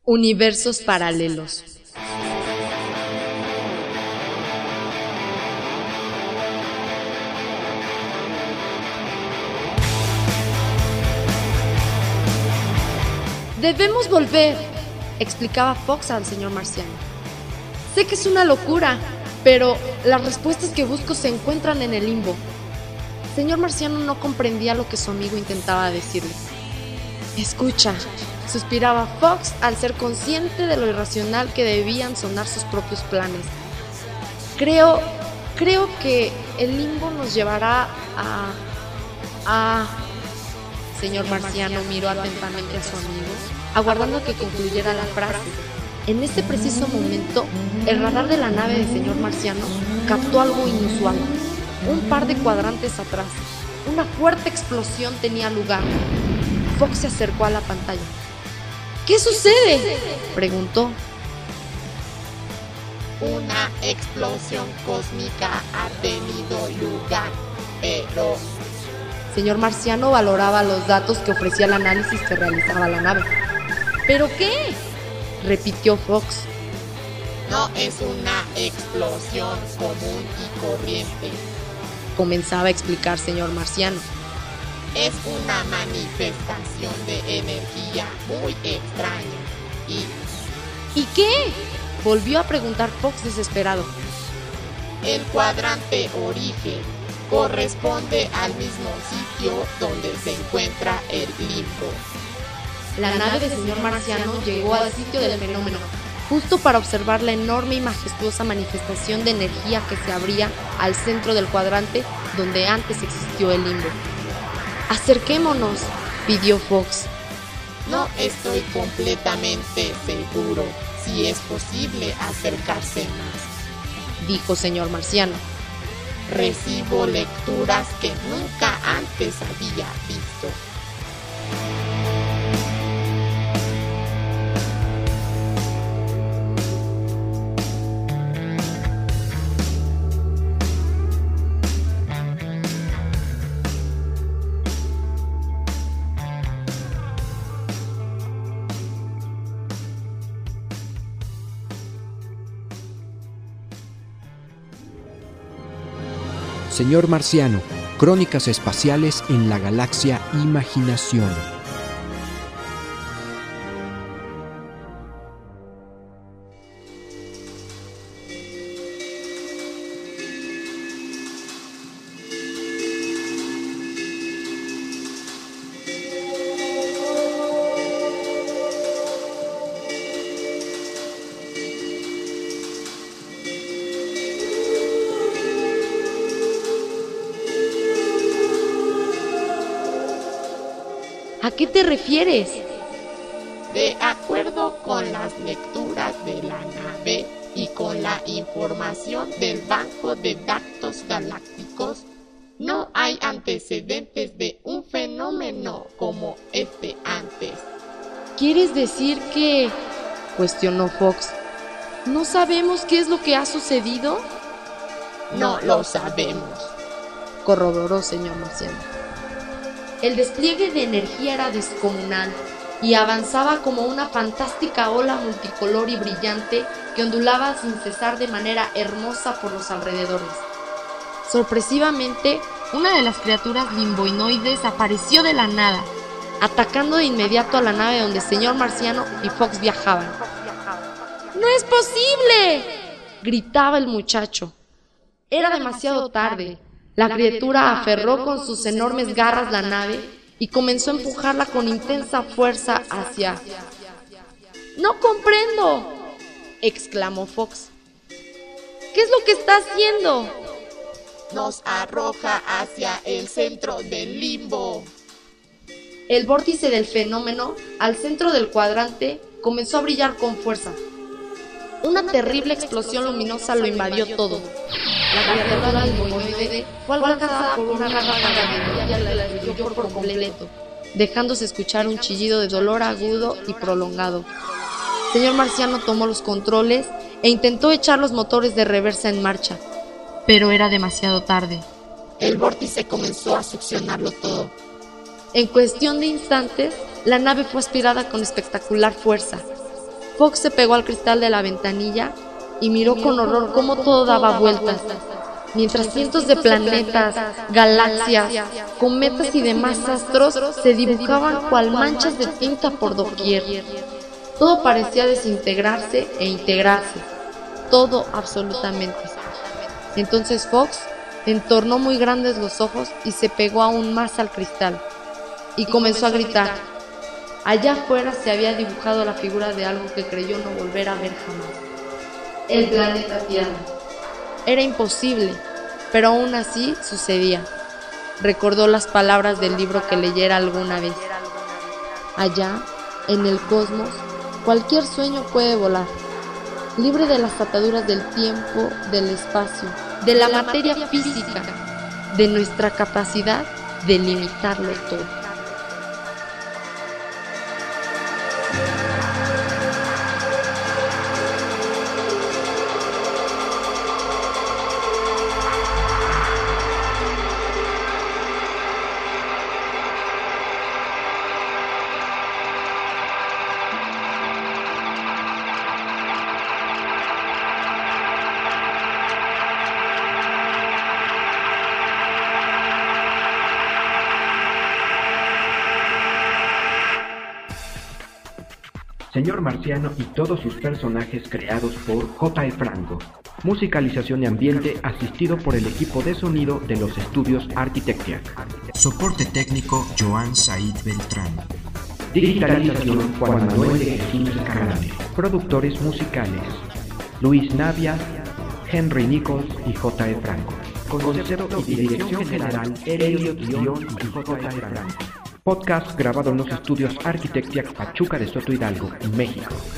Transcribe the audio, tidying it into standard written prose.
Universos paralelos. Debemos volver, explicaba Fox al señor Marciano. Sé que es una locura, pero las respuestas que busco se encuentran en el limbo. Señor Marciano no comprendía lo que su amigo intentaba decirle. Escucha, suspiraba Fox al ser consciente de lo irracional que debían sonar sus propios planes. Creo que el limbo nos llevará a... Señor Marciano miró atentamente a su amigo, aguardando a que concluyera la frase. En ese preciso momento, el radar de la nave del señor Marciano captó algo inusual. Un par de cuadrantes atrás, una fuerte explosión tenía lugar. Fox se acercó a la pantalla. ¿Qué sucede?, preguntó. Una explosión cósmica ha tenido lugar, pero... Señor Marciano valoraba los datos que ofrecía el análisis que realizaba la nave. ¿Pero qué?, repitió Fox. No es una explosión común y corriente, comenzaba a explicar señor Marciano. Es una manifestación de energía muy extraña ¿Y qué?, volvió a preguntar Fox desesperado. El cuadrante origen corresponde al mismo sitio donde se encuentra el limbo. La nave del señor Marciano llegó al sitio del fenómeno, justo para observar la enorme y majestuosa manifestación de energía que se abría al centro del cuadrante donde antes existió el limbo. Acerquémonos, pidió Fox. No estoy completamente seguro si es posible acercarse más, dijo señor Marciano. Recibo lecturas que nunca antes había visto. Señor Marciano, crónicas espaciales en la galaxia Imaginación. ¿A qué te refieres? De acuerdo con las lecturas de la nave y con la información del banco de datos galácticos, no hay antecedentes de un fenómeno como este antes. ¿Quieres decir que...? cuestionó Fox. ¿No sabemos qué es lo que ha sucedido? No lo sabemos, corroboró señor Marciano. El despliegue de energía era descomunal y avanzaba como una fantástica ola multicolor y brillante que ondulaba sin cesar de manera hermosa por los alrededores. Sorpresivamente, una de las criaturas limboinoides apareció de la nada, atacando de inmediato a la nave donde el señor Marciano y Fox viajaban. ¡No es posible!, gritaba el muchacho. Era demasiado tarde. La criatura aferró con sus enormes garras la nave y comenzó a empujarla con intensa fuerza hacia... ¡No comprendo!, exclamó Fox. ¿Qué es lo que está haciendo? Nos arroja hacia el centro del limbo. El vórtice del fenómeno, al centro del cuadrante, comenzó a brillar con fuerza. Una terrible explosión luminosa lo invadió todo. La criatura limboinoide fue alcanzada por una ráfaga de energía que la destruyó por completo, dejándose escuchar un chillido de dolor agudo y prolongado. Señor Marciano tomó los controles e intentó echar los motores de reversa en marcha, pero era demasiado tarde. El vórtice comenzó a succionarlo todo. En cuestión de instantes, la nave fue aspirada con espectacular fuerza. Fox se pegó al cristal de la ventanilla y miró con horror cómo todo daba vueltas, mientras cientos de planetas, galaxias, cometas y demás astros se dibujaban cual manchas de tinta por doquier. Todo parecía desintegrarse e integrarse, todo absolutamente. Entonces Fox entornó muy grandes los ojos y se pegó aún más al cristal, y comenzó a gritar. Allá afuera se había dibujado la figura de algo que creyó no volver a ver jamás: el planeta Tierra. Era imposible, pero aún así sucedía. Recordó las palabras del libro que leyera alguna vez. Allá, en el cosmos, cualquier sueño puede volar, libre de las ataduras del tiempo, del espacio, de la materia física, de nuestra capacidad de limitarlo todo. Señor Marciano y todos sus personajes creados por J.E. Franco. Musicalización y ambiente asistido por el equipo de sonido de los estudios Arquitectia. Soporte técnico Joan Said Beltrán. Digitalización Juan Manuel de Jesús Carame. Productores musicales Luis Navia, Henry Nichols y J.E. Franco. Concepto y dirección general Elliot Guión y J.E. Franco. Podcast grabado en los estudios Arquitectia Pachuca de Soto Hidalgo, México.